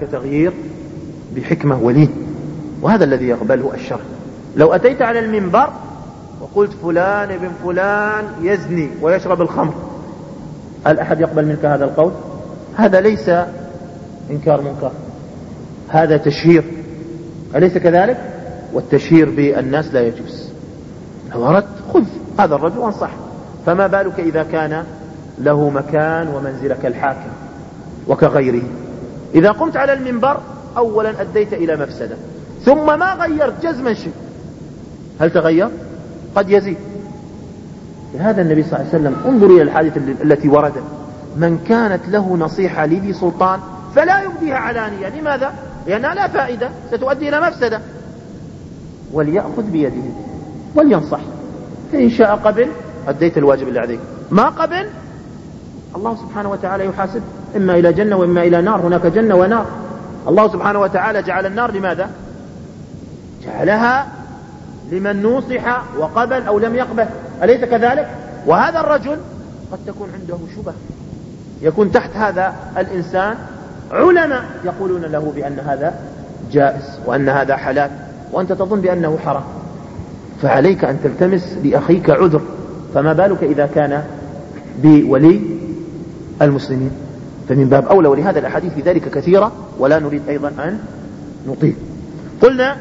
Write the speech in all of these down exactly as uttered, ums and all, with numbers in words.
ذلك تغيير بحكمة ولين، وهذا الذي يقبله الشرع. لو أتيت على المنبر وقلت فلان ابن فلان يزني ويشرب الخمر، هل أحد يقبل منك هذا القول؟ هذا ليس إنكار منكر، هذا تشهير، أليس كذلك؟ والتشهير بالناس لا يجوز. لو أردت خذ هذا الرجل وانصح، فما بالك إذا كان له مكان ومنزل كالحاكم وكغيره. إذا قمت على المنبر أولا أديت إلى مفسدة، ثم ما غيرت جزما شيء، هل تغير؟ قد يزيد. لهذا النبي صلى الله عليه وسلم، انظر إلى الحادثة التي وردت: من كانت له نصيحة لذي سلطان فلا يبديها علانية. لماذا؟ لأنها لا فائدة، ستؤدي إلى مفسدة. وليأخذ بيده ولينصح، فإن شاء قبل أديت الواجب اللي عليك، ما قبل الله سبحانه وتعالى يحاسب، إما إلى جنة وإما إلى نار. هناك جنة ونار. الله سبحانه وتعالى جعل النار لماذا؟ جعلها لمن نوصح وقبل أو لم يقبل، أليس كذلك؟ وهذا الرجل قد تكون عنده شبه، يكون تحت هذا الإنسان علماء يقولون له بأن هذا جائز وأن هذا حلال، وأنت تظن بأنه حرام، فعليك أن تلتمس لأخيك عذر، فما بالك إذا كان بولي المسلمين؟ فمن باب أولى. ولهذا الأحاديث في ذلك كثيرة، ولا نريد أيضا أن نطيل. قلنا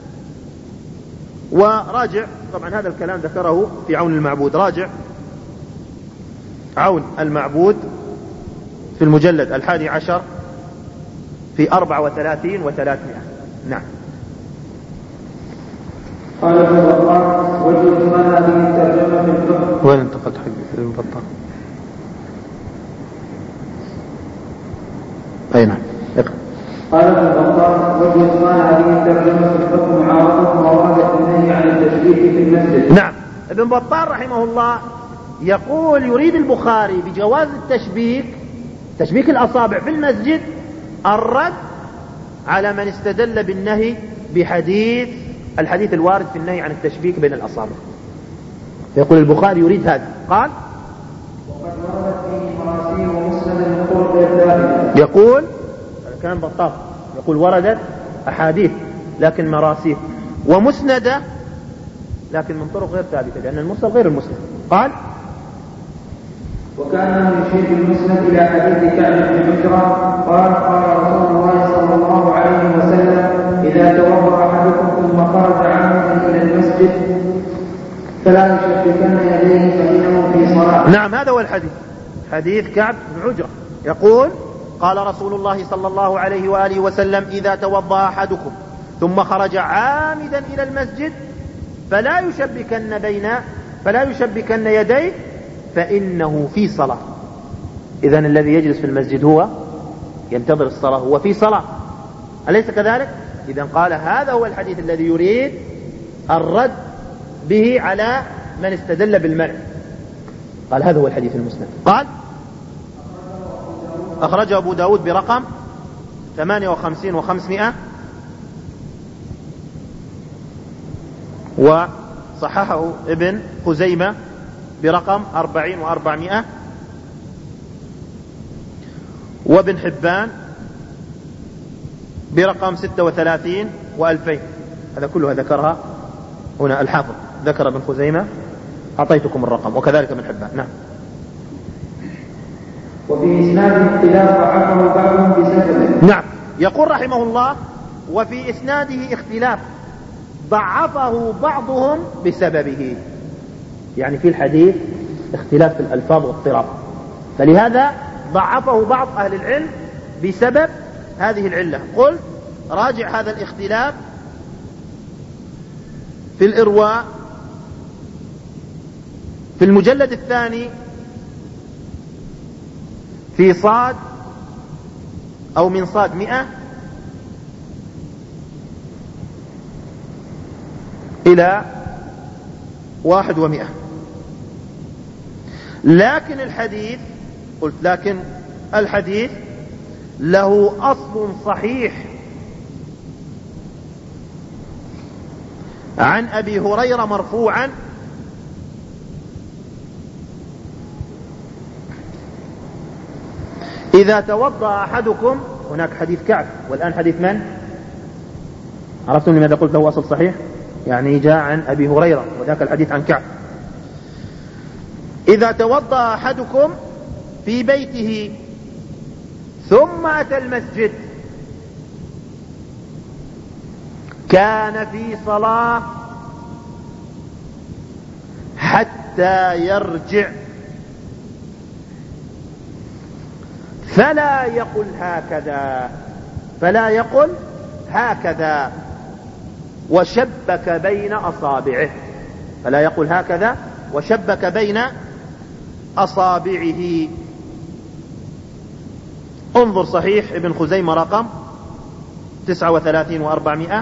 وراجع، طبعا هذا الكلام ذكره في عون المعبود، راجع عون المعبود في المجلد الحادي عشر في أربع وثلاثين وثلاثمائة. نعم. قال ابن بطال: وجد ما هذه الترجمة في الفقه. وين انتقلت حق ابن بطال؟ أي نعم. قال ابن بطال: وجد ما هذه الترجمة في الفقه معارضة مورد النهي عن التشبيك في المسجد. نعم. ابن بطال رحمه الله يقول يريد البخاري بجواز التشبيك، تشبيك الأصابع في المسجد، الرد على من استدل بالنهي بحديث الحديث الوارد في النهي عن التشبيك بين الأصابع. يقول البخاري يريد هذا. قال: وقد وردت فيه مراسيل ومسند من طرق ثابتة. يقول كان بطال يقول وردت أحاديث لكن مراسيل ومسندة لكن من طرق غير ثابتة، لأن المسند غير المسند. قال: وكان يشير المسند إلى حديث كعب بن عجرة قال: قال رسول الله صلى الله عليه وسلم: إذا توضأ أحدكم ثم خرج عامدا إلى المسجد فلا يشبكن يديه فإنه في صلاة. نعم، هذا هو الحديث، حديث كعب بن عجرة. يقول: قال رسول الله صلى الله عليه وآله وسلم: إذا توضأ أحدكم ثم خرج عامدا إلى المسجد فلا يشبكن بين فلا يشبكن يديه فإنه في صلاة. إذن الذي يجلس في المسجد هو ينتظر الصلاة، هو في صلاة، أليس كذلك؟ إذن قال هذا هو الحديث الذي يريد الرد به على من استدل بالمنع. قال هذا هو الحديث المسند. قال: أخرجه أبو داود برقم ثمانية وخمسين وخمسمائة، وصححه ابن خزيمة برقم أربعين وأربعمائة، وابن حبان برقم ستة وثلاثين وألفين. هذا كلها ذكرها هنا الحافظ، ذكر ابن خزيمة، أعطيتكم الرقم، وكذلك ابن حبان. نعم. وفي إسناد اختلاف ضعفه بعضهم بسببه. نعم. يقول رحمه الله: وفي إسناده اختلاف ضعفه بعضهم بسببه، يعني في الحديث اختلاف في الألفاظ واضطراب، فلهذا ضعفه بعض أهل العلم بسبب هذه العلة. قلت راجع هذا الاختلاف في الإرواء في المجلد الثاني في صاد أو من صاد مئة إلى واحد ومئة. لكن الحديث قلت لكن الحديث له أصل صحيح عن أبي هريرة مرفوعا: إذا توضأ أحدكم هناك حديث كعب، والآن حديث من؟ عرفتم لماذا قلت له أصل صحيح؟ يعني جاء عن أبي هريرة، وذاك الحديث عن كعب. إذا توضأ أحدكم في بيته ثم أتى المسجد كان في صلاة حتى يرجع، فلا يقل هكذا فلا يقل هكذا وشبك بين أصابعه فلا يقل هكذا وشبك بين أصابعه. انظر صحيح ابن خزيمة رقم تسعة وثلاثين وأربعمائة،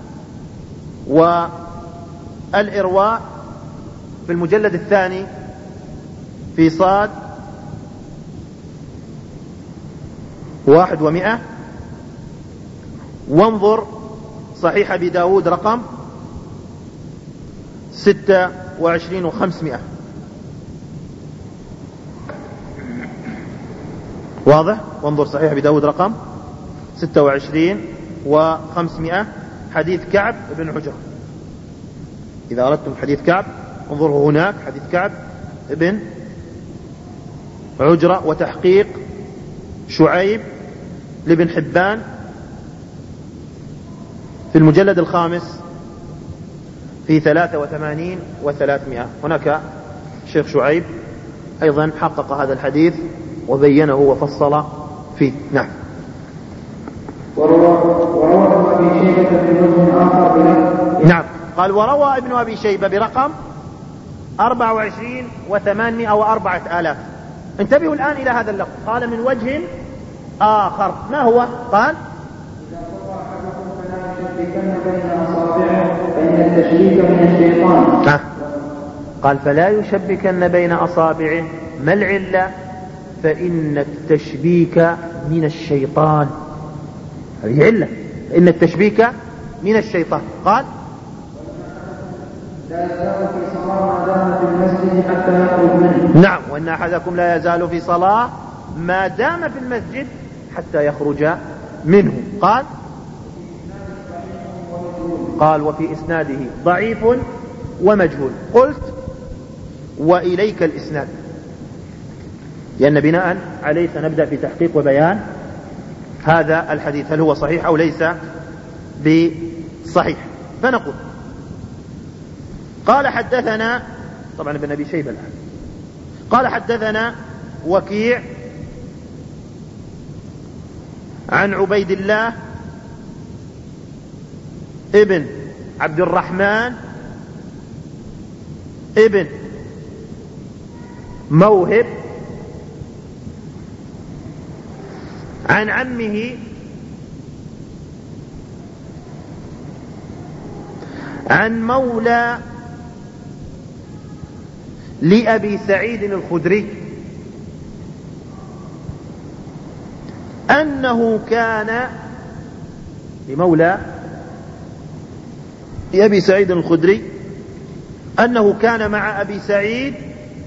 والإرواء في المجلد الثاني في صاد واحد ومائة، وانظر صحيح أبي داود رقم ستة وعشرين وخمسمائة. واضح؟ وانظر صحيح أبي داود رقم ستة وعشرين وخمسمائة، حديث كعب بن عجرة. إذا أردتم حديث كعب انظروا هناك، حديث كعب بن عجرة وتحقيق شعيب لابن حبان في المجلد الخامس في ثلاثة وثمانين وثلاثمائة. هناك شيخ شعيب أيضا حقق هذا الحديث وبينه وفصل فيه. نعم. وروى ابن أبي شيبة في وجه آخر بلفظ. نعم، قال وروى ابن أبي شيبة برقم أربعة وعشرين وثمانمائة وأربعة آلاف. انتبهوا الآن إلى هذا اللفظ، قال من وجه آخر. ما هو؟ قال إذا قضى أحدكم فلا يشبكن بين أصابعه فإن التشبيك من الشيطان. آه. قال فلا يشبكن بين أصابعه، ما العلة؟ فإن التشبيك من الشيطان. هذه علة، إن التشبيك من الشيطان. قال لا يزال في صلاة ما دام في المسجد حتى يخرج منه. نعم، وإن أحدكم لا يزال في صلاة ما دام في المسجد حتى يخرج منه. قال قال وفي إسناده ضعيف ومجهول. قلت وإليك الإسناد، لأن بناء عليه سنبدأ في تحقيق وبيان هذا الحديث هل هو صحيح أو ليس بصحيح. فنقول قال حدثنا، طبعا ابن أبي شيبة الآن، قال حدثنا وكيع عن عبيد الله ابن عبد الرحمن ابن موهب عن عمه عن مولى لأبي سعيد الخدري أنه كان لمولى لأبي سعيد الخدري أنه كان مع أبي سعيد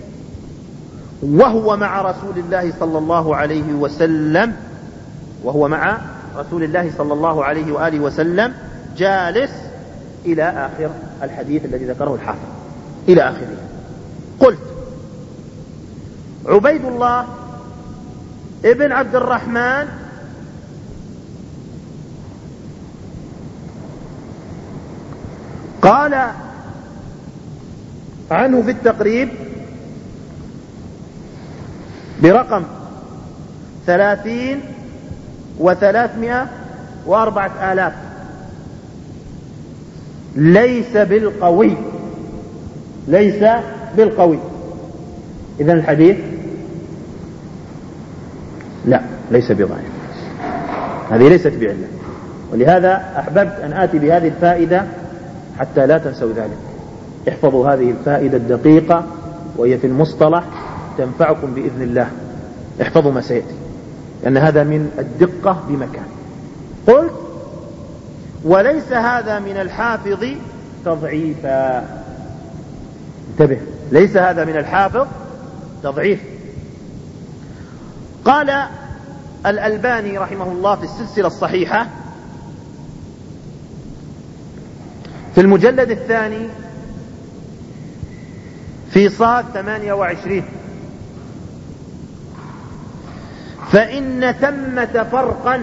وهو مع رسول الله صلى الله عليه وسلم وهو مع رسول الله صلى الله عليه وآله وسلم جالس إلى آخر الحديث الذي ذكره الحافظ إلى آخره. قلت عبيد الله ابن عبد الرحمن قال عنه في التقريب برقم ثلاثين وثلاثمائة وأربعة آلاف ليس بالقوي ليس بالقوي. إذن الحديث لا ليس بضعيف، هذه ليست بعلة. ولهذا أحببت أن آتي بهذه الفائدة حتى لا تنسوا ذلك. احفظوا هذه الفائدة الدقيقة وهي في المصطلح تنفعكم بإذن الله. احفظوا ما سيأتي لأن هذا من الدقة بمكان. قلت وليس هذا من الحافظ تضعيفا. انتبه، ليس هذا من الحافظ تضعيف. قال الألباني رحمه الله في السلسلة الصحيحة في المجلد الثاني في صاد ثمانية وعشرين: فإن ثمة فرقا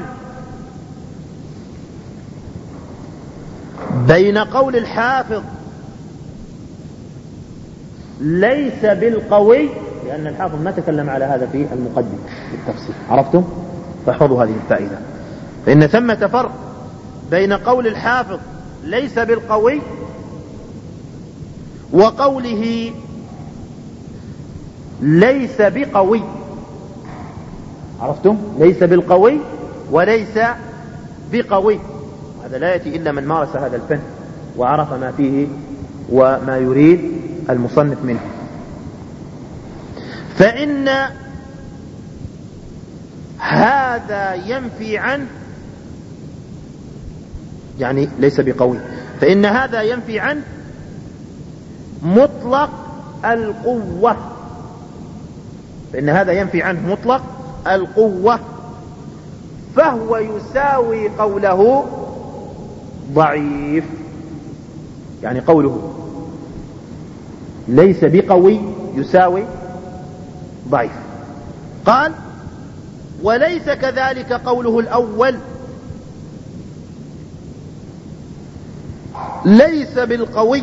بين قول الحافظ ليس بالقوي، لأن الحافظ ما تكلم على هذا في المقدمة بالتفصيل، عرفتم؟ فاحفظوا هذه الفائدة. فإن ثمة فرق بين قول الحافظ ليس بالقوي وقوله ليس بقوي، عرفتم؟ ليس بالقوي وليس بقوي، هذا لا يأتي إلا من مارس هذا الفن وعرف ما فيه وما يريد المصنف منه. فإن هذا ينفي عنه، يعني ليس بقوي، فإن هذا ينفي عنه مطلق القوة، فإن هذا ينفي عنه مطلق القوة، فهو يساوي قوله ضعيف. يعني قوله ليس بقوي يساوي ضعيف. قال: وليس كذلك قوله الأول ليس بالقوي،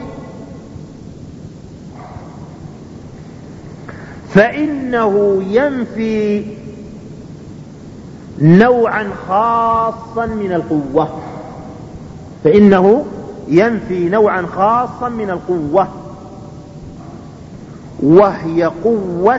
فإنه ينفي نوعا خاصا من القوة، فإنه ينفي نوعا خاصا من القوة، وهي قوة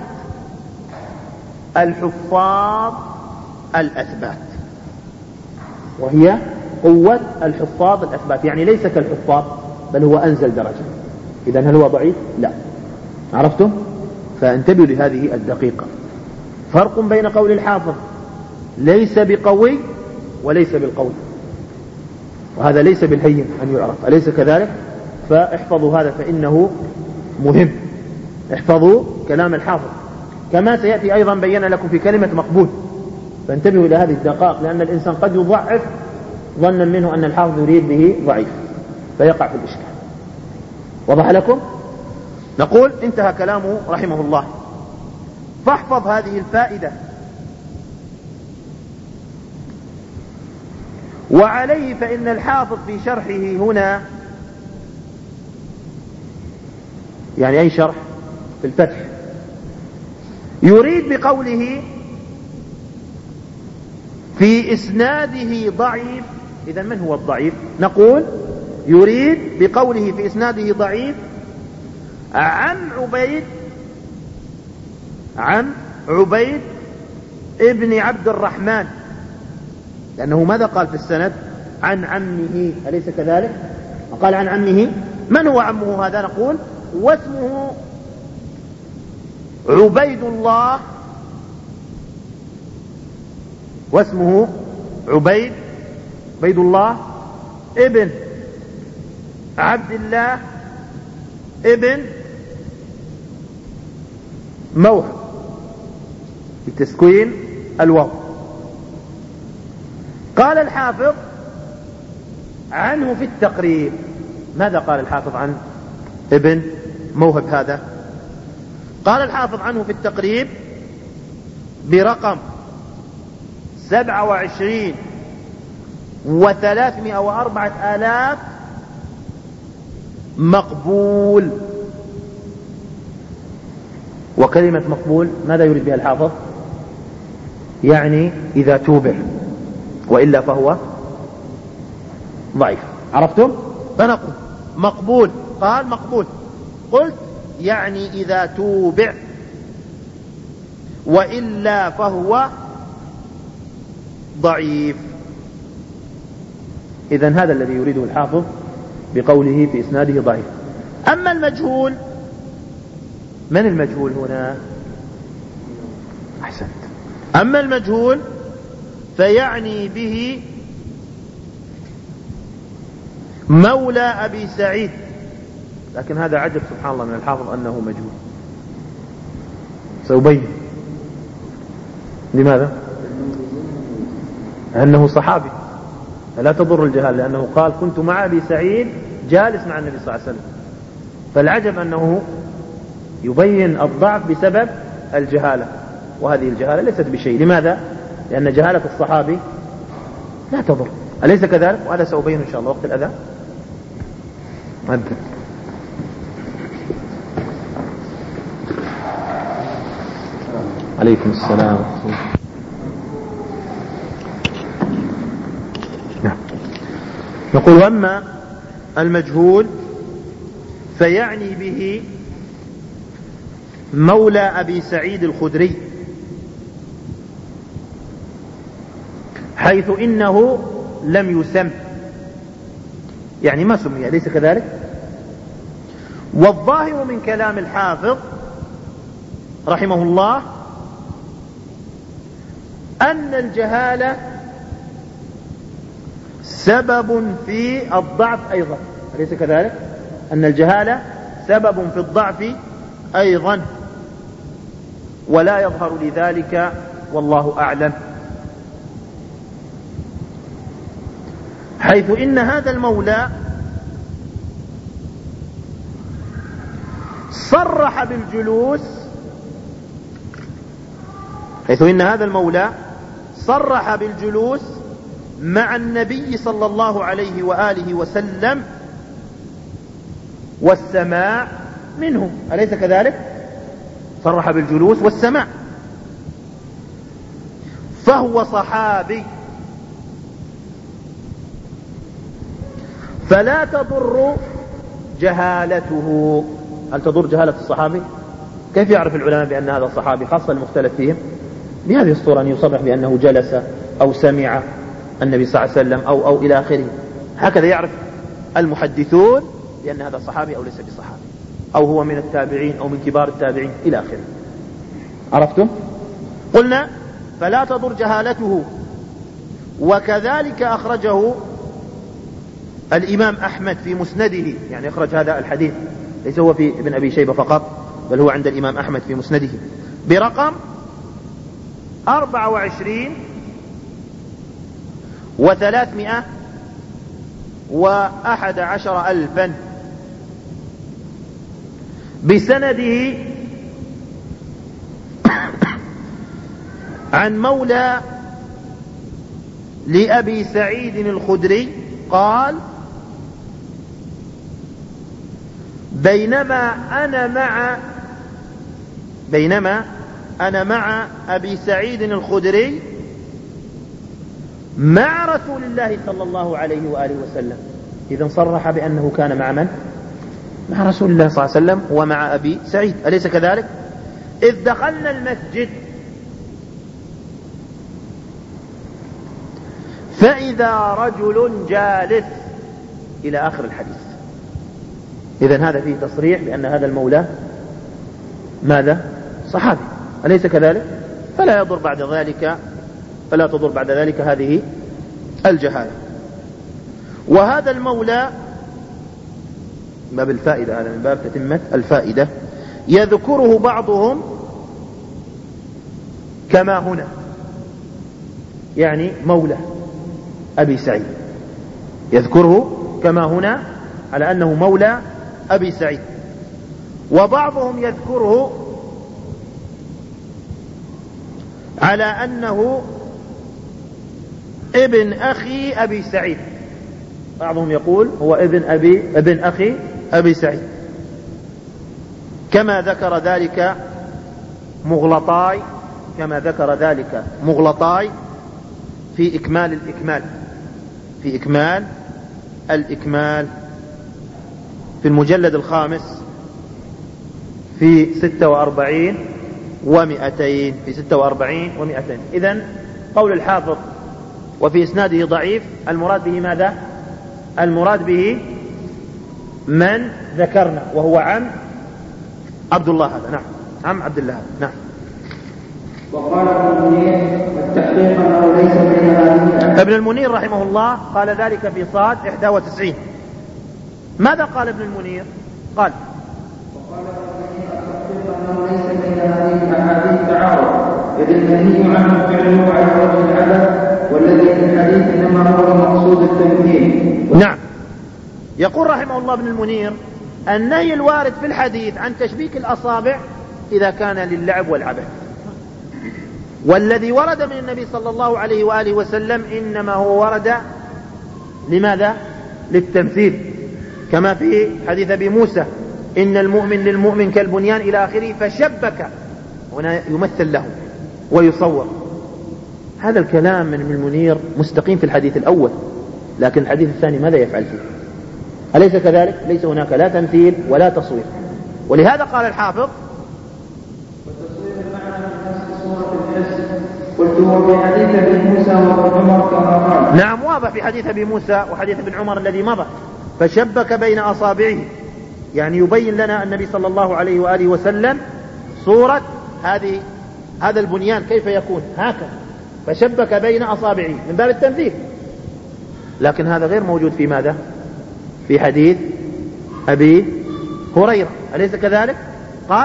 الحفاظ الأثبات، وهي قوة الحفاظ الأثبات، يعني ليس كالحفاظ بل هو أنزل درجة. إذن هل هو ضعيف؟ لا. عرفتم؟ فانتبهوا لهذه الدقيقة. فرق بين قول الحافظ ليس بقوي وليس بالقوي، وهذا ليس بالهين أن يعرف، أليس كذلك؟ فاحفظوا هذا فإنه مهم. احفظوا كلام الحافظ، كما سيأتي أيضا بينا لكم في كلمة مقبول، فانتبهوا إلى هذه الدقائق، لأن الإنسان قد يضعف ظنا منه أن الحافظ يريد به ضعيف فيقع في الإشكال. وضح لكم؟ نقول انتهى كلامه رحمه الله. فاحفظ هذه الفائدة. وعليه فإن الحافظ في شرحه هنا، يعني أي شرح؟ في الفتح، يريد بقوله في إسناده ضعيف. إذا من هو الضعيف؟ نقول يريد بقوله في إسناده ضعيف عن عبيد عن عبيد ابن عبد الرحمن، لأنه ماذا قال في السند؟ عن عمه، أليس كذلك؟ قال عن عمه. من هو عمه هذا؟ نقول واسمه عبيد الله، واسمه عبيد عبيد الله ابن عبد الله ابن موهب بتسكين الواو. قال الحافظ عنه في التقريب. ماذا قال الحافظ عن ابن موهب هذا؟ قال الحافظ عنه في التقريب برقم سبعة وعشرين وثلاثمائة وأربعة آلاف مقبول. وكلمة مقبول ماذا يريد بها الحافظ؟ يعني إذا توبع، وإلا فهو ضعيف. عرفتم؟ فنقول مقبول. قال مقبول، قلت يعني إذا توبع، وإلا فهو ضعيف. إذن هذا الذي يريده الحافظ بقوله في إسناده ضعيف. أما المجهول، من المجهول هنا؟ أحسنت. أما المجهول فيعني به مولى أبي سعيد، لكن هذا عجب سبحان الله من الحافظ أنه مجهول. سأبين لماذا؟ أنه صحابي فلا تضر الجهالة، لأنه قال كنت مع أبي سعيد جالس مع النبي صلى الله عليه وسلم. فالعجب أنه يبين الضعف بسبب الجهالة، وهذه الجهالة ليست بشيء. لماذا؟ لأن جهالة الصحابي لا تضر، أليس كذلك؟ وهذا سأبين إن شاء الله وقت الأذان. أذن. عليكم السلام. نعم. نقول وأما المجهول فيعني به مولى أبي سعيد الخدري، حيث إنه لم يسم، يعني ما سمي، أليس كذلك؟ والظاهر من كلام الحافظ رحمه الله أن الجهالة سبب في الضعف أيضا، أليس كذلك؟ أن الجهالة سبب في الضعف أيضا، ولا يظهر لذلك والله أعلم، حيث إن هذا المولى صرح بالجلوس حيث إن هذا المولى صرح بالجلوس مع النبي صلى الله عليه وآله وسلم والسماع منه، أليس كذلك؟ صرح بالجلوس والسماع، فهو صحابي، فلا تضر جهالته. هل تضر جهالة الصحابي؟ كيف يعرف العلماء بأن هذا الصحابي، خاصة المختلف فيهم؟ بهذه الصورة، أن يصرح بأنه جلس أو سمع النبي صلى الله عليه وسلم أو, أو إلى آخره. هكذا يعرف المحدثون بأن هذا صحابي أو ليس بصحابي، أو هو من التابعين أو من كبار التابعين إلى آخره. عرفتم؟ قلنا فلا تضر جهالته. وكذلك أخرجه الإمام أحمد في مسنده، يعني أخرج هذا الحديث، ليس هو في ابن أبي شيبة فقط، بل هو عند الإمام أحمد في مسنده برقم أربعة وعشرين وثلاثمائة وأحد عشر ألفا، بسنده عن مولى لأبي سعيد الخدري قال: بينما أنا مع بينما أنا مع أبي سعيد الخدري مع رسول الله صلى الله عليه وآله وسلم. إذن صرح بأنه كان مع من؟ مع رسول الله صلى الله عليه وسلم ومع أبي سعيد، أليس كذلك؟ إذ دخلنا المسجد فإذا رجل جالس، إلى آخر الحديث. إذن هذا فيه تصريح بأن هذا المولى ماذا؟ صحابي، أليس كذلك؟ فلا يضر بعد ذلك فلا تضر بعد ذلك هذه الجهالة. وهذا المولى باب الفائدة، هذا من باب تتمة الفائدة، يذكره بعضهم كما هنا، يعني مولى أبي سعيد، يذكره كما هنا على أنه مولى أبي سعيد، وبعضهم يذكره على أنه ابن أخي أبي سعيد، بعضهم يقول هو ابن أبي ابن أخي أبي سعيد، كما ذكر ذلك مغلطاي كما ذكر ذلك مغلطاي في إكمال الإكمال في إكمال الإكمال في المجلد الخامس في ستة وأربعين ومئتين في ستة وأربعين ومئتين. إذن قول الحافظ وفي إسناده ضعيف، المراد به ماذا؟ المراد به من ذكرنا، وهو عم عبد الله هذا، نعم، عم عبد الله هذا، نعم. وقال ابن المنير التحقيق أنه ليس بين هذه. ابن المنير رحمه الله قال ذلك في صاد إحدى وتسعين. ماذا قال ابن المنير؟ قال: وقال ابن المنير التحقيق أنه ليس بين هذه الأحاديث تعارض، إذ المنهي عنه فعله على وجه العبث، والذي يقول رحمه الله ابن المنير: النهي الوارد في الحديث عن تشبيك الأصابع إذا كان للعب والعبث، والذي ورد من النبي صلى الله عليه وآله وسلم إنما هو ورد لماذا؟ للتمثيل، كما في حديث أبي موسى: إن المؤمن للمؤمن كالبنيان إلى آخره، فشبك، هنا يمثل له ويصور. هذا الكلام من ابن المنير مستقيم في الحديث الأول، لكن الحديث الثاني ماذا يفعل فيه؟ أليس كذلك؟ ليس هناك لا تمثيل ولا تصوير. ولهذا قال الحافظ: وتصوير المعنى من نفس صورة الحس. قلت هو في حديث ابن موسى وابن عمر كما قال. نعم، واضح في حديث ابي موسى وحديث ابن عمر الذي مضى. فشبك بين أصابعه، يعني يبين لنا النبي صلى الله عليه وآله وسلم صورة هذه هذا البنيان كيف يكون هكذا، فشبك بين أصابعه من باب التمثيل. لكن هذا غير موجود في ماذا؟ في حديث أبي هريرة، أليس كذلك؟ قال: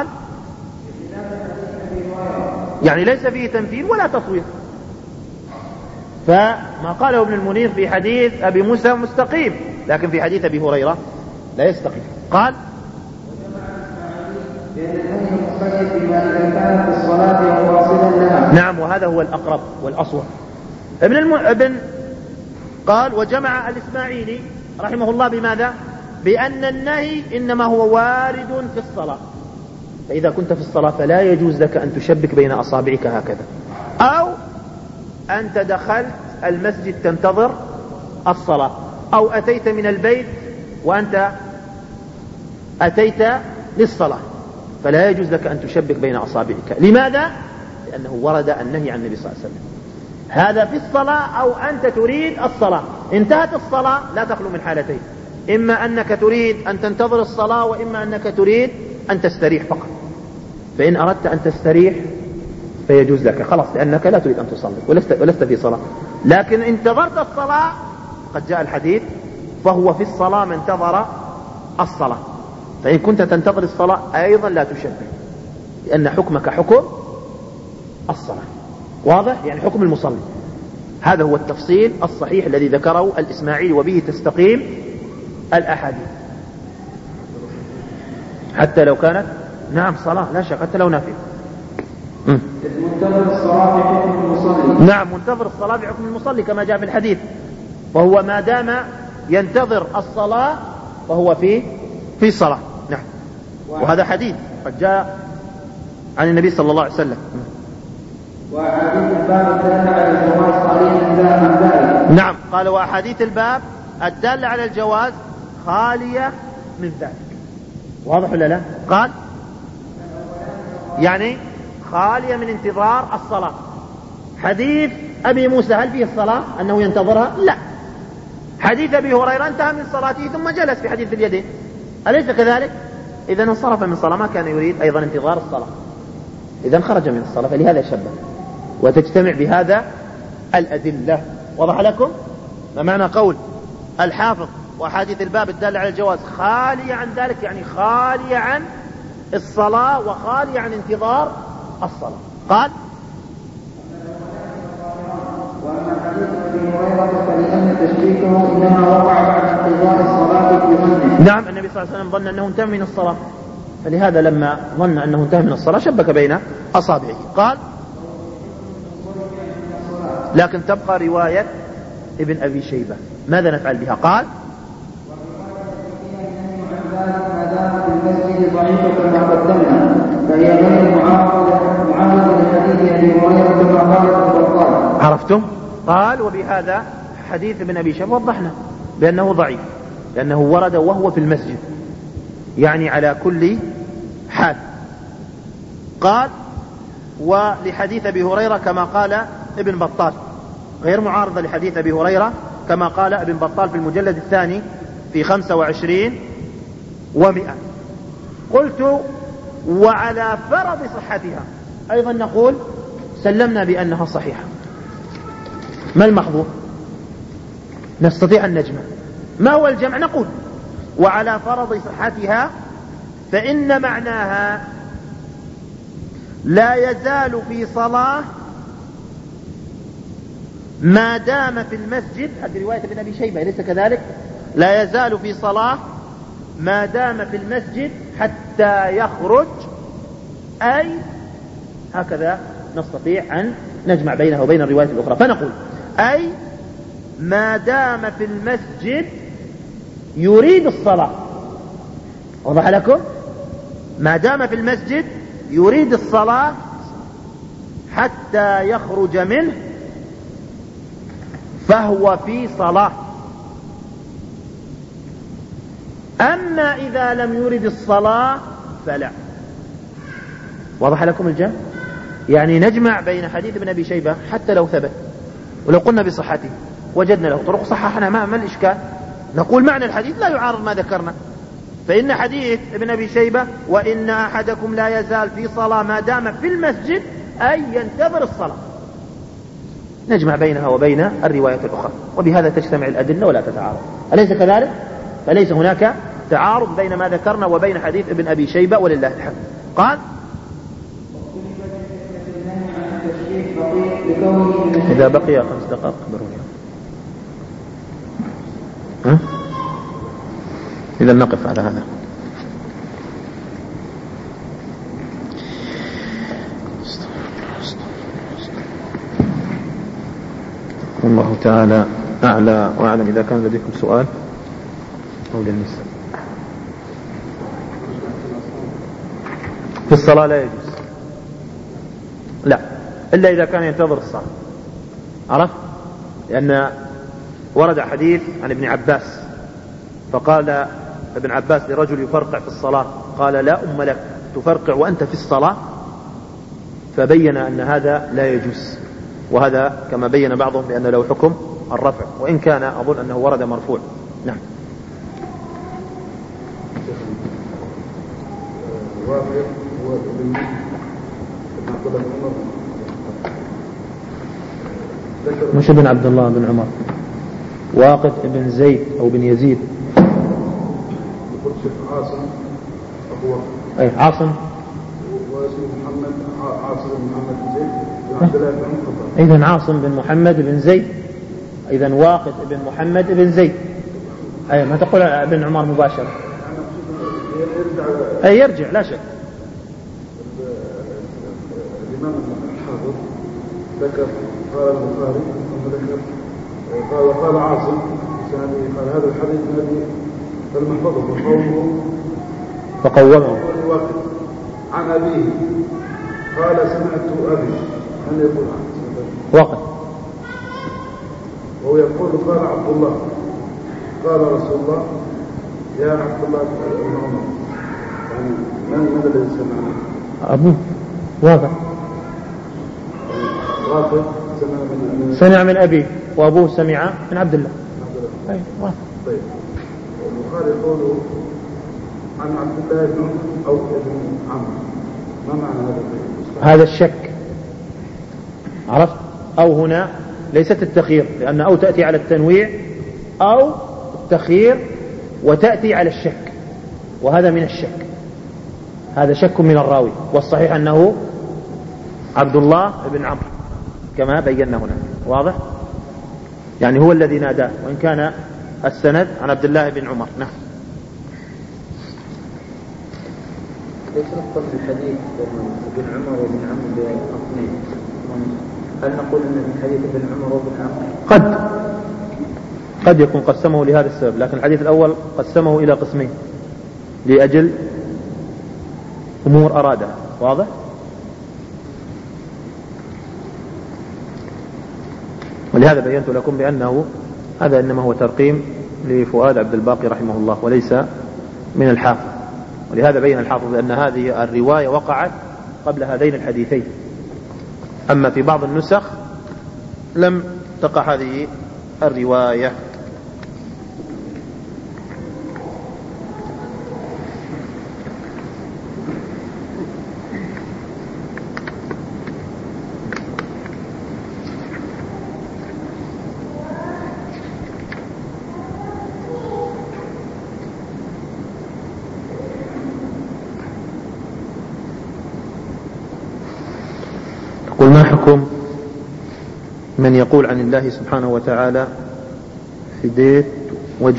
يعني ليس فيه تمثيل ولا تصوير. فما قاله ابن المنير في حديث أبي موسى مستقيم، لكن في حديث أبي هريرة لا يستقيم. قال: نعم، وهذا هو الأقرب والأصوب. ابن الم... ابن قال: وجمع الإسماعيلي رحمه الله بماذا؟ بأن النهي إنما هو وارد في الصلاة، فإذا كنت في الصلاة فلا يجوز لك أن تشبك بين أصابعك هكذا، أو أنت دخلت المسجد تنتظر الصلاة، أو أتيت من البيت وأنت أتيت للصلاة، فلا يجوز لك أن تشبك بين أصابعك. لماذا؟ لأنه ورد النهي عن النبي صلى الله عليه وسلم. هذا في الصلاة أو أنت تريد الصلاة. انتهت الصلاة لا تخلو من حالتين: إما أنك تريد أن تنتظر الصلاة، وإما أنك تريد أن تستريح فقط. فإن أردت أن تستريح فيجوز لك خلاص، لأنك لا تريد أن تصلي ولست, ولست في صلاة. لكن انتظرت الصلاة، قد جاء الحديث: فهو في الصلاة من انتظر الصلاة. فإن كنت تنتظر الصلاة أيضا لا تشبه، لأن حكمك حكم الصلاة. واضح؟ يعني حكم المصلي. هذا هو التفصيل الصحيح الذي ذكره الإسماعيلي، وبه تستقيم الأحاديث، حتى لو كانت نعم صلاة لا شك، حتى لو نافلة. منتظر الصلاة بحكم المصلي. نعم، منتظر الصلاة بحكم المصلي كما جاء في الحديث، وهو ما دام ينتظر الصلاة فهو في في صلاة. نعم، وهذا حديث قد جاء عن النبي صلى الله عليه وسلم. وأحاديث الباب الدالة على الجواز خالية من ذلك. نعم، قال: وأحاديث الباب الدالة على الجواز خالية من ذلك. واضح ولا لا؟ قال: يعني خالية من انتظار الصلاة. حديث أبي موسى هل فيه الصلاة أنه ينتظرها؟ لا. حديث أبي هريرة انتهى من صلاته ثم جلس في حديث اليدين، أليس كذلك؟ إذا انصرف من صلاة، ما كان يريد أيضا انتظار الصلاة، إذا خرج من الصلاة، فلهذا شبه. وتجتمع بهذا الأدلة. وضح لكم ما معنى قول الحافظ: وحديث الباب الدالة على الجواز خالية عن ذلك، يعني خالية عن الصلاة وخالية عن انتظار الصلاة. قال: وأما حديث أبي هريرة فلأن تشبيكه إنما وقع بعد انقضاء الصلاة في ظنه. نعم، النبي صلى الله عليه وسلم ظن أنه انتهى من الصلاة، فلهذا لما ظن أنه انتهى من الصلاة شبك بين أصابعه. قال: لكن تبقى رواية ابن أبي شيبة، ماذا نفعل بها؟ قال: ما دامت المسجد ضعيفة كما قدمنا فهي غير معارضة لحديث أبي هريرة كما قال ابن بطال. عرفتم؟ قال: وبهذا حديث ابن أبي شيبة وضحنا بأنه ضعيف، لأنه ورد وهو في المسجد، يعني على كل حال. قال: ولحديث أبي هريرة كما قال ابن بطال، غير معارضة لحديث أبي هريرة كما قال ابن بطال في المجلد الثاني في خمسة وعشرين ومئة. قلت: وعلى فرض صحتها أيضا نقول سلمنا بأنها صحيحة. ما المحظور؟ نستطيع أن نجمع. ما هو الجمع؟ نقول: وعلى فرض صحتها فإن معناها لا يزال في صلاة ما دام في المسجد. هذه رواية ابن أبي شيبة، ليس كذلك؟ لا يزال في صلاة ما دام في المسجد حتى يخرج، أي هكذا نستطيع أن نجمع بينها وبين الرواية الأخرى، فنقول أي ما دام في المسجد يريد الصلاة. وضح لكم؟ ما دام في المسجد يريد الصلاة حتى يخرج منه فهو في صلاة. أما إذا لم يرد الصلاة فلا. وضح لكم الجمع؟ يعني نجمع بين حديث ابن أبي شيبة حتى لو ثبت، ولو قلنا بصحته وجدنا له طرق صححنا، ما, ما الإشكال؟ نقول معنى الحديث لا يعارض ما ذكرنا. فإن حديث ابن أبي شيبة وإن أحدكم لا يزال في صلاة ما دام في المسجد أي ينتظر الصلاة، نجمع بينها وبين الرواية الأخرى، وبهذا تجتمع الأدلة ولا تتعارض. أليس كذلك؟ فليس هناك تعارض بين ما ذكرنا وبين حديث ابن أبي شيبة ولله الحمد. قال إذا بقي خمس دقائق خبروني. ها؟ إذا نقف على هذا. والله تعالى أعلى وأعلم. إذا كان لديكم سؤال أو للنساء في الصلاة لا يجوز، لا، إلا إذا كان ينتظر الصلاة. عرفت؟ لأن ورد حديث عن ابن عباس فقال ابن عباس لرجل يفرقع في الصلاة قال لا أم لك تفرقع وأنت في الصلاة، فبين أن هذا لا يجوز، وهذا كما بين بعضهم بأن له حكم الرفع، وإن كان أظن أنه ورد مرفوع. نعم. مش ابن عبد الله بن عمر، واقد ابن زيد أو بن يزيد. عاصم أبو أي عاصم واسمه محمد عاصم بن محمد بن زيد بن عبد الله بن عمر. إذن عاصم بن محمد بن زيد، إذن واقد ابن محمد بن زيد. أي ما تقول ابن عمر مباشرة. أي يرجع لا شك. الإمام الحافظ ذكر قال البخاري ذكر قال قال عاصم قال هذا الحديث الذي المحفظة وقومه فقومه عن أبيه قال سمعت أبي من يقول عنه وقت وهو يقول قال عبد الله قال رسول الله يا عبد الله بن عمر، يعني من من الذي سمع؟ أبوه واضح، رافض سمع من سمع من أبيه وأبوه سمع من عبد الله. أي واضح. طيب البخاري يقول عن عبد الله بن عمر أو ابن عمرو، ما معنى هذا؟ هذا الشك. عرفت؟ أو هنا ليست التخيير، لأن أو تأتي على التنويع أو التخيير وتأتي على الشك، وهذا من الشك، هذا شك من الراوي، والصحيح أنه عبد الله بن عمرو كما بينا هنا. واضح؟ يعني هو الذي ناداه، وإن كان السند عن عبد الله بن عمر. نعم. ليش نقول الحديث ابن عمر وابن عمرو باثنين؟ هل نقول ان الحديث ابن عمر وابن عمرو قد قد يكون قسمه لهذا السبب، لكن الحديث الأول قسمه إلى قسمين لأجل أمور أرادها. واضح؟ ولهذا بينت لكم بأنه هذا إنما هو ترقيم لفؤاد عبد الباقي رحمه الله وليس من الحافظ، ولهذا بين الحافظ أن هذه الرواية وقعت قبل هذين الحديثين، أما في بعض النسخ لم تقع هذه الرواية. قل ما حكم من يقول عن الله سبحانه وتعالى فديت وجه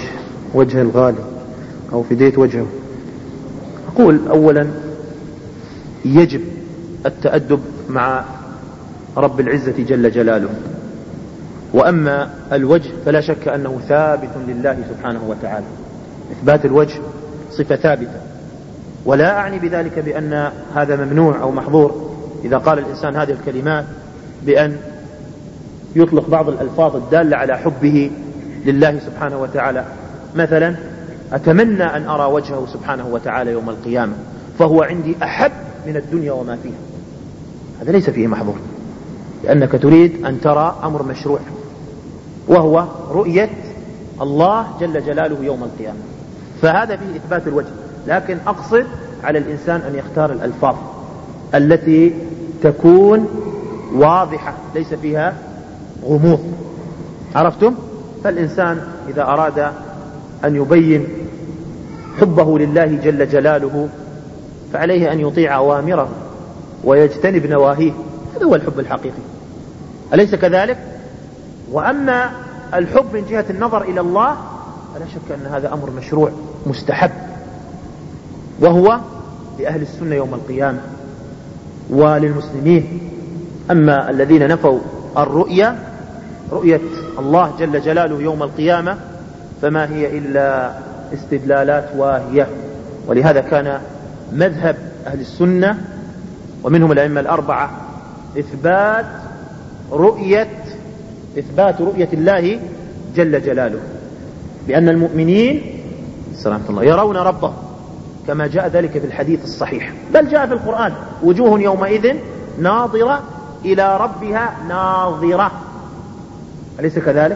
وجه الغالي أو فديت وجهه. أقول أولا يجب التأدب مع رب العزة جل جلاله، وأما الوجه فلا شك أنه ثابت لله سبحانه وتعالى، إثبات الوجه صفة ثابتة، ولا أعني بذلك بأن هذا ممنوع أو محظور إذا قال الإنسان هذه الكلمات بأن يطلق بعض الألفاظ الدالة على حبه لله سبحانه وتعالى. مثلا أتمنى أن أرى وجهه سبحانه وتعالى يوم القيامة فهو عندي أحب من الدنيا وما فيها، هذا ليس فيه محظور، لأنك تريد أن ترى أمر مشروع وهو رؤية الله جل جلاله يوم القيامة، فهذا فيه إثبات الوجه. لكن أقصد على الإنسان أن يختار الألفاظ التي تكون واضحة ليس فيها غموض، عرفتم؟ فالإنسان إذا أراد أن يبين حبه لله جل جلاله فعليه أن يطيع أوامره ويجتنب نواهيه، هذا هو الحب الحقيقي، أليس كذلك؟ وأما الحب من جهة النظر إلى الله فلا شك أن هذا أمر مشروع مستحب، وهو لأهل السنة يوم القيامة وللمسلمين. أما الذين نفوا الرؤية، رؤية الله جل جلاله يوم القيامة، فما هي إلا استدلالات واهية. ولهذا كان مذهب أهل السنة ومنهم الأئمة الأربعة إثبات رؤية إثبات رؤية الله جل جلاله، بأن المؤمنين سلام الله يرون ربهم كما جاء ذلك في الحديث الصحيح، بل جاء في القرآن وجوه يومئذ ناظرة إلى ربها ناظرة، أليس كذلك؟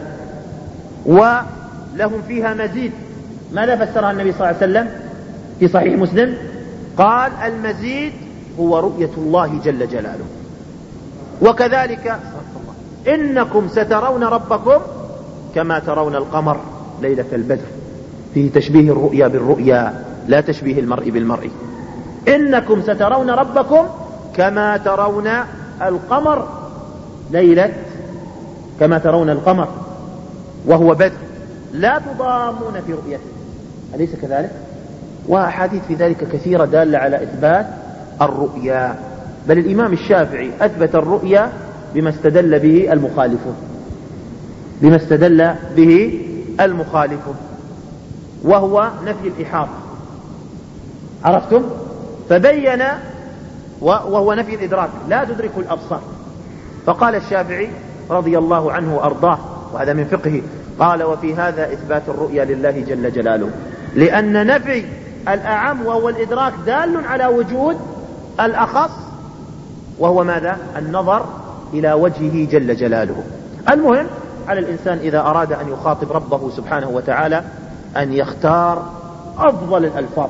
ولهم فيها مزيد. ماذا فسرها النبي صلى الله عليه وسلم في صحيح مسلم؟ قال المزيد هو رؤية الله جل جلاله. وكذلك إنكم سترون ربكم كما ترون القمر ليلة البدر، فيه تشبيه الرؤيا بالرؤيا لا تشبيه المرء بالمرء. إنكم سترون ربكم كما ترون القمر ليلة كما ترون القمر وهو بدر لا تضامون في رؤيته، أليس كذلك؟ وأحاديث في ذلك كثيرة دالة على إثبات الرؤيا، بل الإمام الشافعي أثبت الرؤيا بما استدل به المخالفون بما استدل به المخالفون وهو نفي الإحاطة، عرفتم؟ فبين وهو نفي الإدراك لا تدرك الأبصار، فقال الشافعي رضي الله عنه وأرضاه وهذا من فقهه، قال وفي هذا إثبات الرؤيا لله جل جلاله، لأن نفي الأعم وهو الإدراك دال على وجود الأخص وهو ماذا؟ النظر إلى وجهه جل جلاله. المهم على الإنسان إذا أراد أن يخاطب ربه سبحانه وتعالى أن يختار أفضل الألفاظ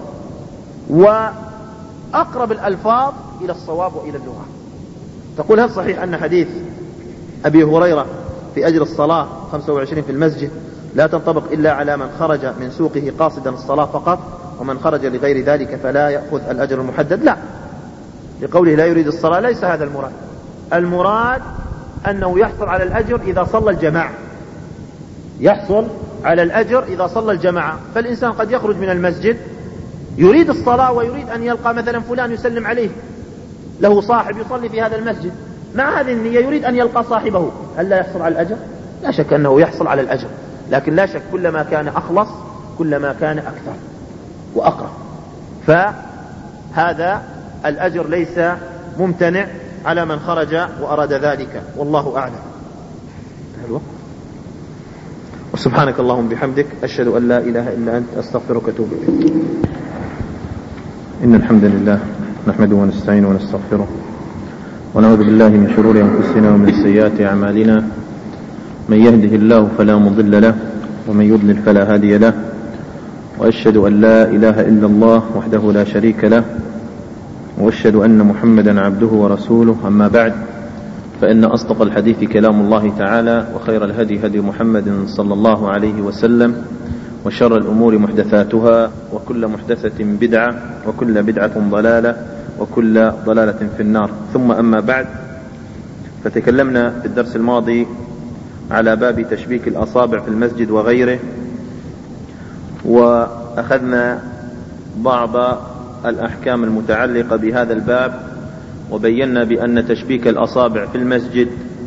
وأقرب الألفاظ إلى الصواب وإلى اللغة. تقول هل صحيح أن حديث أبي هريرة في أجر الصلاة خمسة وعشرين في المسجد لا تنطبق إلا على من خرج من سوقه قاصدا الصلاة فقط، ومن خرج لغير ذلك فلا يأخذ الأجر المحدد؟ لا، لقوله لا يريد الصلاة ليس هذا المراد. المراد أنه يحصل على الأجر إذا صلى الجماعة، يحصل على الأجر إذا صلى الجماعة. فالإنسان قد يخرج من المسجد يريد الصلاة ويريد أن يلقى مثلا فلان يسلم عليه، له صاحب يصلي في هذا المسجد، مع هذه النية يريد أن يلقى صاحبه، هل لا يحصل على الأجر؟ لا شك أنه يحصل على الأجر، لكن لا شك كلما كان أخلص كلما كان أكثر وأقرب، فهذا الأجر ليس ممتنع على من خرج وأراد ذلك، والله أعلم. وسبحانك اللهم بحمدك أشهد أن لا إله إلا أنت أستغفرك وأتوب إليك. إن الحمد لله نحمده ونستعينه ونستغفره ونعوذ بالله من شرور أنفسنا ومن سيئات أعمالنا، من يهده الله فلا مضل له ومن يضلل فلا هادي له، وأشهد أن لا إله إلا الله وحده لا شريك له، وأشهد أن محمدا عبده ورسوله. أما بعد، فإن أصدق الحديث كلام الله تعالى، وخير الهدي هدي محمد صلى الله عليه وسلم، وشر الأمور محدثاتها، وكل محدثة بدعة، وكل بدعة ضلالة، وكل ضلالة في النار. ثم أما بعد، فتكلمنا في الدرس الماضي على باب تشبيك الأصابع في المسجد وغيره، وأخذنا بعض الأحكام المتعلقة بهذا الباب، وبينا بأن تشبيك الأصابع في المسجد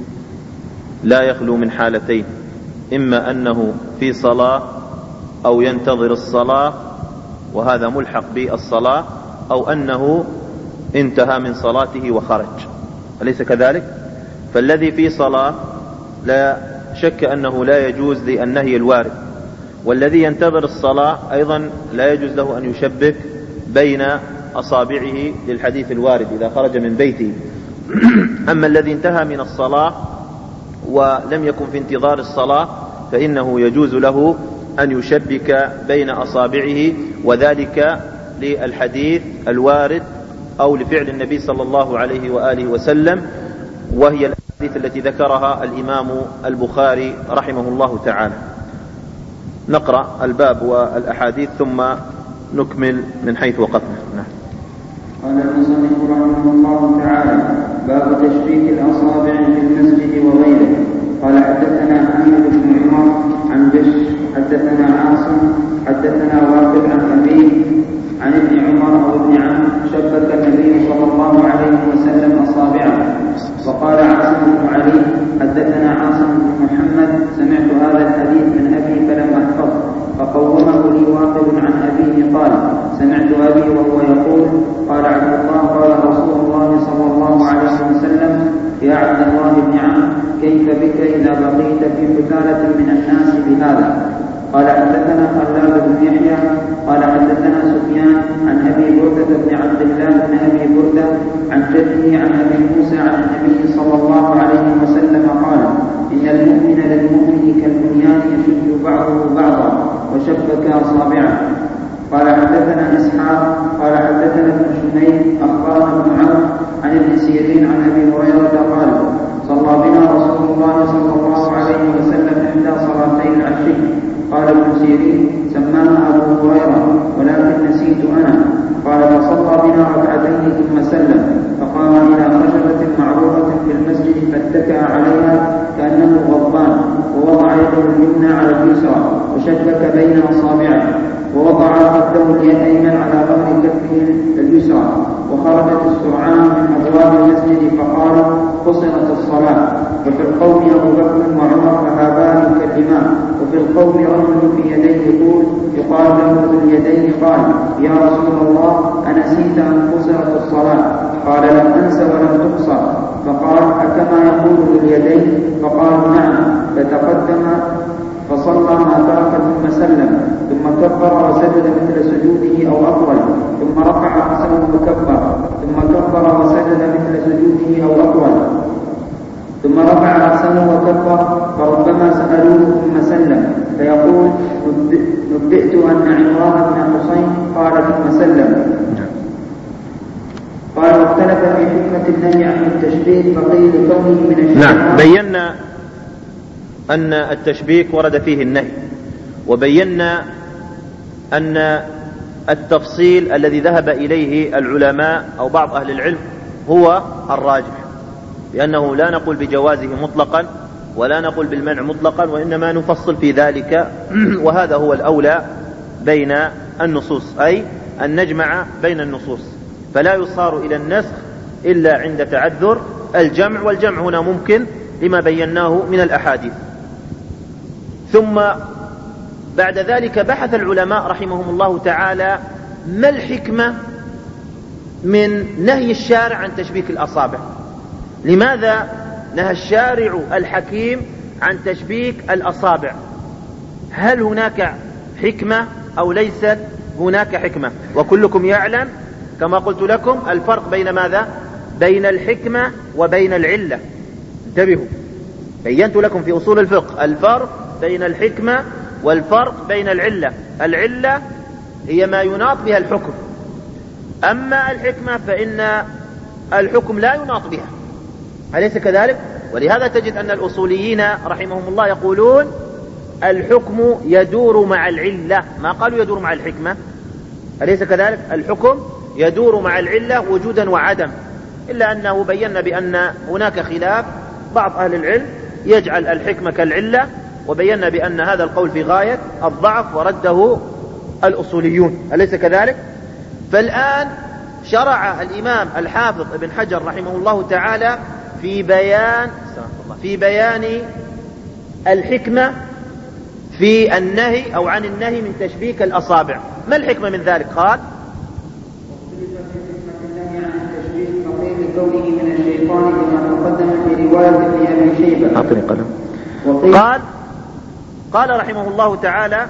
لا يخلو من حالتين: إما أنه في صلاة أو ينتظر الصلاة وهذا ملحق بالصلاة، أو أنه انتهى من صلاته وخرج، أليس كذلك؟ فالذي في صلاة لا شك أنه لا يجوز للنهي الوارد، والذي ينتظر الصلاة أيضا لا يجوز له أن يشبك بين أصابعه للحديث الوارد إذا خرج من بيته. أما الذي انتهى من الصلاة ولم يكن في انتظار الصلاة فإنه يجوز له أن يشبك بين أصابعه، وذلك للحديث الوارد أو لفعل النبي صلى الله عليه وآله وسلم، وهي الأحاديث التي ذكرها الإمام البخاري رحمه الله تعالى. نقرأ الباب والأحاديث ثم نكمل من حيث وقفنا. نعم. قال المصنف رحمه الله تعالى: باب تشبيك الأصابع في المسجد وغيره. قال: حدثنا أحمد بن عمر عن بش حدثنا عاصم حدثنا واقد عن أبيه عن ابن عمر أو ابن عم شبك النبي صلى الله عليه وسلم أصابعه. وقال عاصم بن علي: حدثنا عاصم بن محمد سمعت هذا الحديث من أبي فلم أحفظ، فقومه لي واقد عن أبيه قال: سمعت أبي وهو يقول: قال عبد الله قال رسول الله صلى الله عليه وسلم: يا عبد الله بن عم، كيف بك إذا بقيت في فتالة من الناس بهذا؟ قال: حدثنا خلاد بن يحيى قال: حدثنا سفيان عن أبي بردة بن عبد الله بن أبي بردة عن جده عن أبي موسى عن النبي صلى الله عليه وسلم قال: إن المؤمن للمؤمن كالبنيان يشد بعضه بعضا، وشبك أصابعه. قال: حدثنا إسحاق قال: حدثنا ابن شميل أخبرنا ابن عوف عن ابن سيرين عن أبي هريرة قال: صلى بنا رسول الله صلى الله عليه وسلم إحدى صلاتي العشي. قال ابن سيرين: سماها أبو هريرة ولكن نسيت أنا. قال: فصلى بنا ركعتين ثم سلم، فقام إلى خشبة معروفة في المسجد فاتكأ عليها كأنه غضبان، ووضع يده اليمنى على اليسرى وشبك بين أصابعه، ووضع خده اليمين على ظهر كفه اليسرى، وخرجت السرعان من أبواب المسجد فقال: قصرت الصلاة. وفي القوم أبو بكر وعمر فهابان كالإمام، وفي القوم رجل في يديه يقول يقال له ذو اليدين قال: يا رسول الله، أنسيت أن قصرت الصلاة؟ قال: لم أنس ولم تقصر. فقال: أكما يقول ذو اليدين؟ فقال: نعم. فتقدم فصلى ما ترك ثم سلم، ثم كبر وسجد مثل سجوده أو أطول، ثم رفع رأسه وكبر، ثم كبر وسجد مثل سجوده أو أطول، ثم رفع رأسه وكبر، فربما سألوه ثم سلم فيقول: نبئت أن عمران بن حسين قال ثم سلم. قال: واختلف في حكمة النهي عن التشبيه، فقيل كونه من الشيطان. نعم. بينا أن التشبيك ورد فيه النهي، وبينا أن التفصيل الذي ذهب إليه العلماء أو بعض أهل العلم هو الراجح، لأنه لا نقول بجوازه مطلقا ولا نقول بالمنع مطلقا، وإنما نفصل في ذلك، وهذا هو الأولى بين النصوص، أي أن نجمع بين النصوص، فلا يصار إلى النسخ إلا عند تعذر الجمع، والجمع هنا ممكن لما بيناه من الأحاديث. ثم بعد ذلك بحث العلماء رحمهم الله تعالى ما الحكمة من نهي الشارع عن تشبيك الأصابع. لماذا نهى الشارع الحكيم عن تشبيك الأصابع؟ هل هناك حكمة أو ليست هناك حكمة؟ وكلكم يعلم كما قلت لكم الفرق بين ماذا؟ بين الحكمة وبين العلة. انتبهوا، بينت لكم في أصول الفقه الفرق بين الحكمة والفرق بين العلة. العلة هي ما يناط بها الحكم، أما الحكمة فإن الحكم لا يناط بها، أليس كذلك؟ ولهذا تجد أن الأصوليين رحمهم الله يقولون الحكم يدور مع العلة، ما قالوا يدور مع الحكمة، أليس كذلك؟ الحكم يدور مع العلة وجودا وعدم، إلا أنه بينا بأن هناك خلاف، بعض أهل العلم يجعل الحكمة كالعلة، وبينا بأن هذا القول في غاية الضعف ورده الأصوليون، أليس كذلك؟ فالآن شرع الإمام الحافظ ابن حجر رحمه الله تعالى في بيان في بيان الحكمة في النهي أو عن النهي من تشبيك الأصابع. ما الحكمة من ذلك؟ قال كونه من الشيطان كما تقدم في رواية ابن أبي شيبة. أعطني قلم. قال قال رحمه الله تعالى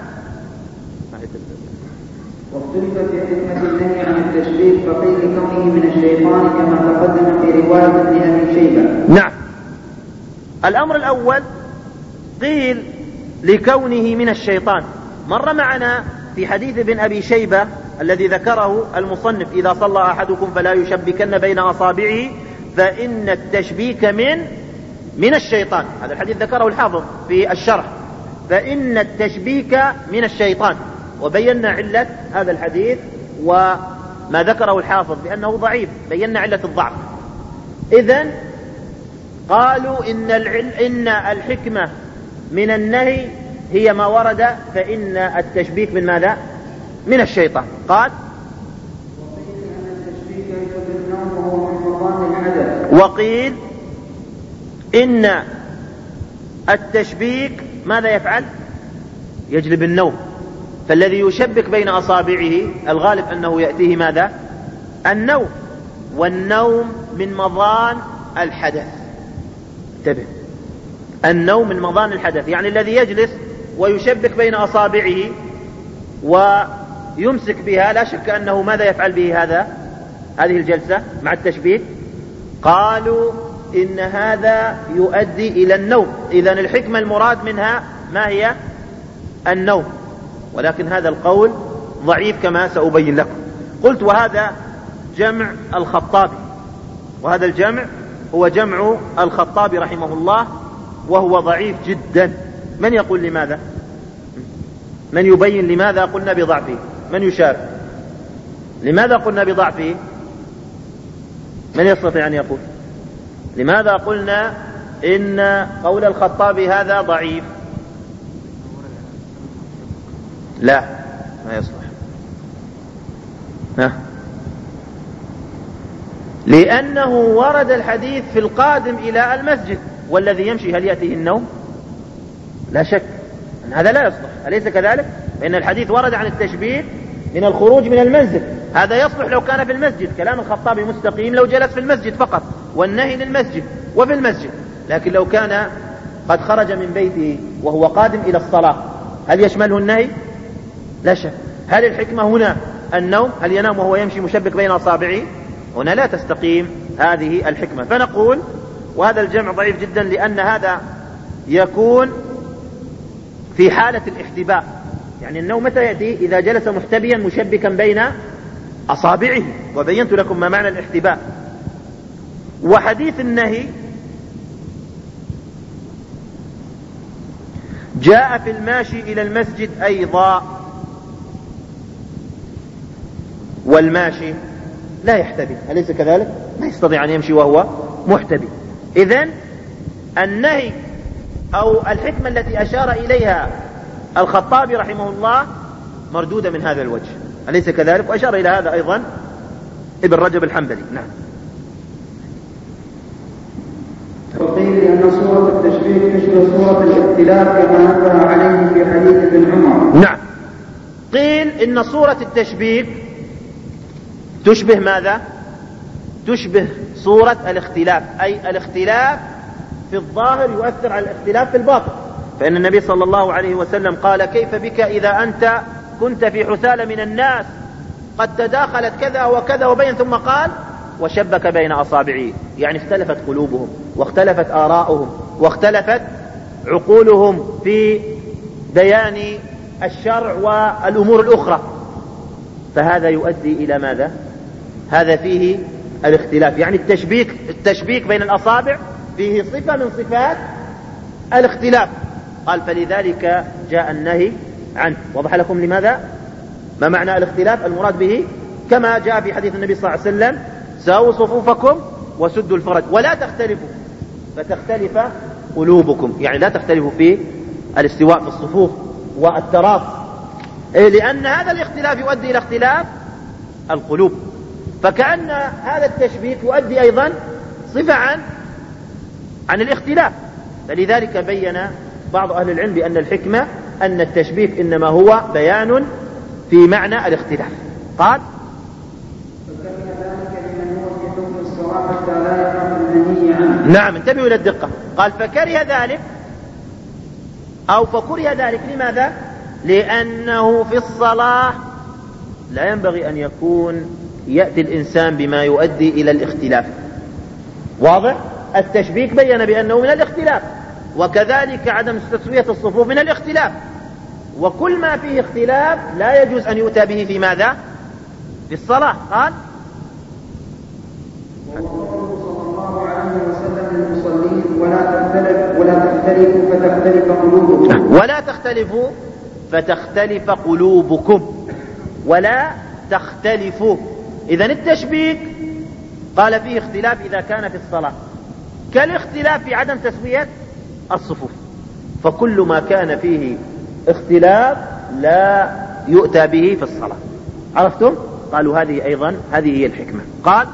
واختلف في حكمة النهي عن التشبيه فقيل كونه من الشيطان كما تقدم في رواية ابن أبي شيبة. نعم. الأمر الأول قيل لكونه من الشيطان، مر معنا في حديث ابن أبي شيبة الذي ذكره المصنف: إذا صلى أحدكم فلا يشبكن بين أصابعه فإن التشبيك من من الشيطان. هذا الحديث ذكره الحافظ في الشرح، فإن التشبيك من الشيطان، وبينا علة هذا الحديث وما ذكره الحافظ بأنه ضعيف، بينا علة الضعف. إذن قالوا إن, إن الحكمة من النهي هي ما ورد فإن التشبيك من ماذا؟ من الشيطان. قال وقيل إن التشبيك ماذا يفعل؟ يجلب النوم، فالذي يشبك بين أصابعه الغالب أنه يأتيه ماذا؟ النوم، والنوم من مظان الحدث. انتبه، النوم من مظان الحدث، يعني الذي يجلس ويشبك بين أصابعه ويمسك بها لا شك أنه ماذا يفعل به هذا هذه الجلسة مع التشبيك؟ قالوا إن هذا يؤدي إلى النوم. إذن الحكمة المراد منها ما هي؟ النوم، ولكن هذا القول ضعيف كما سأبين لكم. قلت وهذا جمع الخطابي، وهذا الجمع هو جمع الخطابي رحمه الله، وهو ضعيف جدا. من يقول لماذا؟ من يبين لماذا قلنا بضعفه؟ من يشارك؟ لماذا قلنا بضعفه؟ من يستطيع أن يقول لماذا قلنا إن قول الخطابي هذا ضعيف؟ لا، ما يصلح. ها؟ لأنه ورد الحديث في القادم إلى المسجد، والذي يمشي هل يأتيه النوم؟ لا شك أن هذا لا يصلح، أليس كذلك؟ فإن الحديث ورد عن التشبيه من الخروج من المنزل، هذا يصلح لو كان في المسجد، كلام الخطابي مستقيم لو جلس في المسجد فقط، والنهي للمسجد وفي المسجد. لكن لو كان قد خرج من بيته وهو قادم إلى الصلاة هل يشمله النهي؟ لا شك. هل الحكمة هنا النوم؟ هل ينام وهو يمشي مشبك بين أصابعه؟ هنا لا تستقيم هذه الحكمة. فنقول وهذا الجمع ضعيف جدا، لأن هذا يكون في حالة الاحتباء، يعني النوم متى يأتي؟ إذا جلس محتبيا مشبكا بين أصابعه، وبينت لكم ما معنى الاحتباء. وحديث النهي جاء في الماشي إلى المسجد أيضا، والماشي لا يحتبي، أليس كذلك؟ لا يستطيع أن يمشي وهو محتبي. إذن النهي أو الحكمة التي أشار إليها الخطابي رحمه الله مردودة من هذا الوجه، أليس كذلك؟ وأشار إلى هذا أيضا ابن رجب الحنبلي. نعم. وقيل أن صورة التشبيه تشبه صورة الاختلاف كما نبه عليه في حديث ابن عمر. نعم. قيل إن صورة التشبيك تشبه ماذا؟ تشبه صورة الاختلاف، أي الاختلاف في الظاهر يؤثر على الاختلاف في الباطن. فإن النبي صلى الله عليه وسلم قال: كيف بك إذا أنت كنت في حثالة من الناس قد تداخلت كذا وكذا وبين، ثم قال: وشبك بين أصابعه، يعني اختلفت قلوبهم واختلفت آراؤهم واختلفت عقولهم في بيان الشرع والأمور الأخرى، فهذا يؤدي إلى ماذا؟ هذا فيه الاختلاف، يعني التشبيك التشبيك بين الأصابع فيه صفة من صفات الاختلاف. قال: فلذلك جاء النهي عنه. وضح لكم لماذا؟ ما معنى الاختلاف؟ المراد به كما جاء في حديث النبي صلى الله عليه وسلم: ساووا صفوفكم وسدوا الفرج ولا تختلفوا فتختلف قلوبكم، يعني لا تختلفوا في الاستواء في الصفوف والتراص. إيه لأن هذا الاختلاف يؤدي إلى اختلاف القلوب، فكأن هذا التشبيك يؤدي أيضا صفة عن عن الاختلاف. فلذلك بين بعض أهل العلم بأن الحكمة أن التشبيك إنما هو بيان في معنى الاختلاف. قال نعم، انتبهوا إلى الدقة. قال فكره ذلك أو فكره ذلك لماذا؟ لأنه في الصلاة لا ينبغي أن يكون يأتي الإنسان بما يؤدي إلى الاختلاف. واضح؟ التشبيك بين بأنه من الاختلاف، وكذلك عدم تسوية الصفوف من الاختلاف، وكل ما فيه اختلاف لا يجوز أن يؤتى به في ماذا؟ في الصلاة. قال ولا تختلف ولا تختلفوا فتختلف قلوبكم ولا تختلفوا فتختلف قلوبكم ولا تختلفوا. إذن التشبيك قال فيه اختلاف إذا كان في الصلاة كالاختلاف في عدم تسوية الصفوف، فكل ما كان فيه اختلاف لا يؤتى به في الصلاة. عرفتم؟ قالوا هذه أيضا هذه هي الحكمة. قال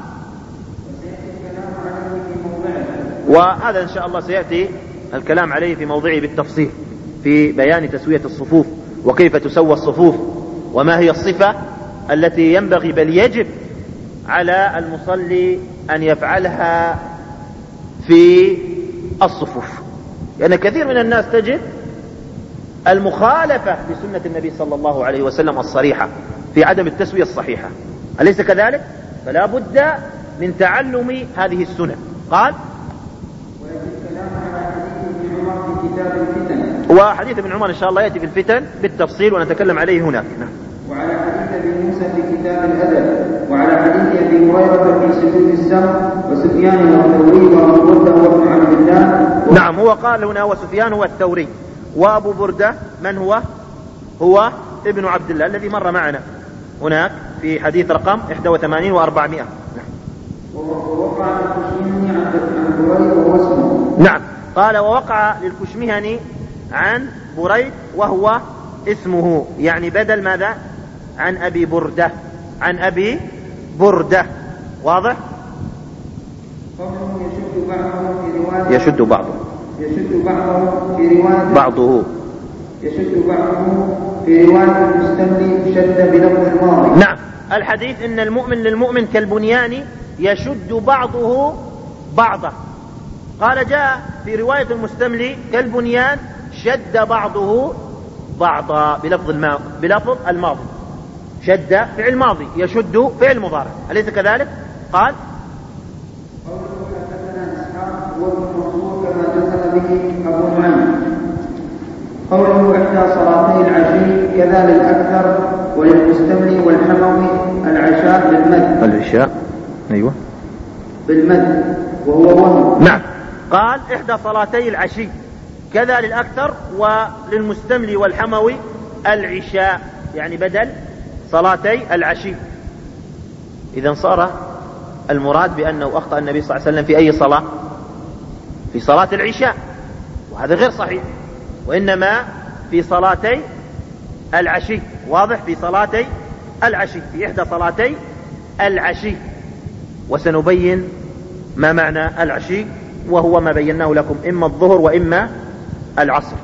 وهذا إن شاء الله سيأتي الكلام عليه في موضعه بالتفصيل في بيان تسوية الصفوف وكيف تسوى الصفوف وما هي الصفة التي ينبغي بل يجب على المصلي أن يفعلها في الصفوف. لأن يعني كثير من الناس تجد المخالفة لسنة النبي صلى الله عليه وسلم الصريحة في عدم التسوية الصحيحة، أليس كذلك؟ فلا بد من تعلم هذه السنة. قال وحديث ابن عمر إن شاء الله يأتي في الفتن بالتفصيل ونتكلم عليه هناك. نعم. وعلى حديث ابي موسى في كتاب الأدب، وعلى حديث ابي هريرة في سجود السهو، وسفيان والثوري وابو بردة وابن عبد الله. نعم، هو قال هنا وسفيان هو الثوري، وابو بردة من هو؟ هو ابن عبد الله الذي مر معنا هناك في حديث رقم واحد وثمانين وأربعمائة. ووقع للكشمهني عن بريد وهو اسمه. نعم، قال ووقع للكشمهني عن بريد وهو اسمه، يعني بدل ماذا؟ عن أبي بردة، عن أبي بردة. واضح؟ يشد بعضه في رواية يشد بعضه يشد بعضه في رواية بعضه يشد بعضه في رواية المستملي شد بلفظ الماضي. نعم، الحديث إن المؤمن للمؤمن كالبنيان يشد بعضه بعضه. قال جاء في رواية المستملي كالبنيان شد بعضه بعضا بلفظ الماضي بلفظ الماضي شد فعل ماضي، يشد فعل مضارع، أليس كذلك؟ قال قوله حدثنا إسحاق وابن منصور كما جزم به أبو نعيم. قوله إحدى صلاتي العشي كذا للأكثر وللمستملي والحموي العشاء بالمد. العشاء أيوة بالمد وهو وهم. نعم، قال إحدى صلاتي العشي كذا للأكثر وللمستملي والحموي العشاء، يعني بدل صلاتي العشي. إذن صار المراد بأنه أخطأ النبي صلى الله عليه وسلم في أي صلاة؟ في صلاة العشاء، وهذا غير صحيح، وإنما في صلاتي العشي. واضح؟ في صلاتي العشي، في إحدى صلاتي العشي. وسنبين ما معنى العشي، وهو ما بيناه لكم إما الظهر وإما العصر.